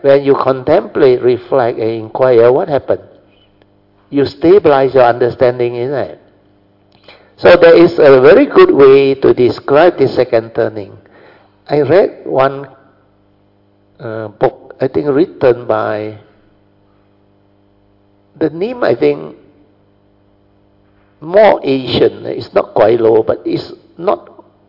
When you contemplate, reflect, and inquire, what happened? You stabilize your understanding in it. So there is a very good way to describe this second turning. I read one book, I think written by, the name I think more Asian. It's not Guilo, but it's not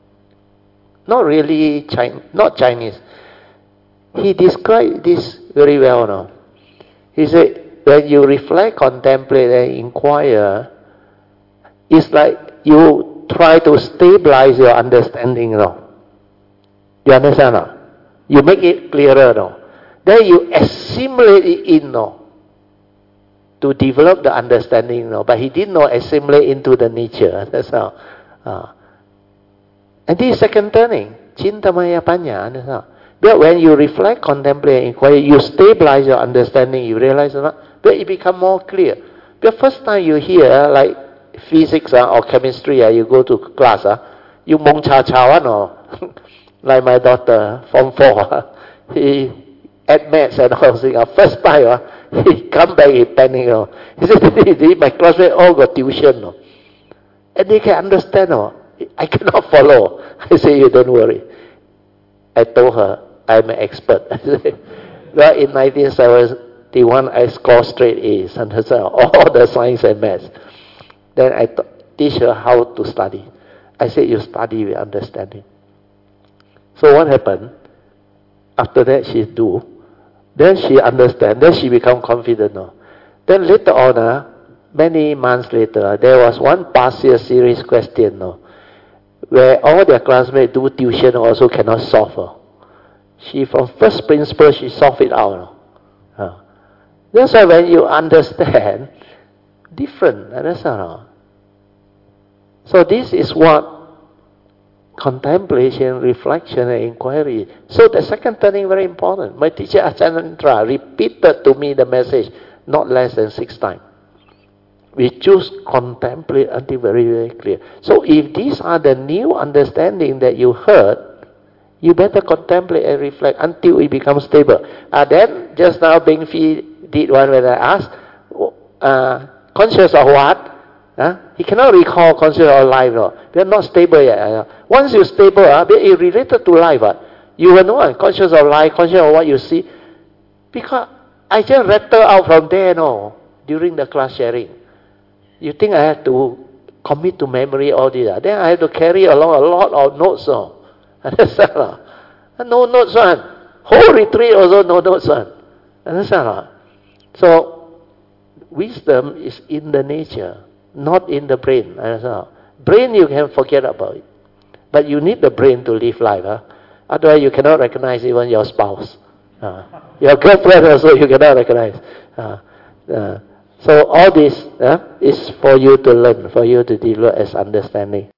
really not Chinese. He described this very well now. He said, when you reflect, contemplate, and inquire, it's like you try to stabilize your understanding now. You understand now? You make it clearer now. Then you assimilate it in now, to develop the understanding now. But he did not assimilate into the nature. That's how. And this is second turning. Cintamaya Panya. That's how. But when you reflect, contemplate, inquire, you stabilize your understanding, you realize that it becomes more clear. The first time you hear, like physics or chemistry, you go to class, you mong cha cha one, like my daughter, Form 4, he at maths and all things. First time, he come back, he panic. He said, my classmates all got tuition. And they can understand. I cannot follow. I say, you don't worry. I told her, I'm an expert. Well, in 1971, I scored straight A's and all the science and maths. Then I teach her how to study. I said, you study with understanding. So what happened? After that, she do. Then she understand. Then she become confident. Then later on, many months later, there was one past year series question where all their classmates do tuition also cannot solve. She from first principle, she solved it out. That's why when you understand, different. Understand? So this is what contemplation, reflection, and inquiry. So the second turning very important. My teacher Achanandra repeated to me the message not less than 6 times. We choose contemplate until very, very clear. So if these are the new understanding that you heard, you better contemplate and reflect until it becomes stable. Then just now Beng Phi did one when I asked, conscious of what? He cannot recall conscious of life. We are not stable yet. Once you're stable, it related to life. You will know conscious of life, conscious of what you see. Because I just rattle out from there during the class sharing. You think I have to commit to memory all this? Then I have to carry along a lot of notes. Understand? No notes one. Whole retreat also no notes one. Understand? So wisdom is in the nature, not in the brain. Understand? Brain you can forget about it, but you need the brain to live life. Otherwise you cannot recognize even your spouse. Your girlfriend also you cannot recognize. So all this is for you to learn, for you to develop as understanding.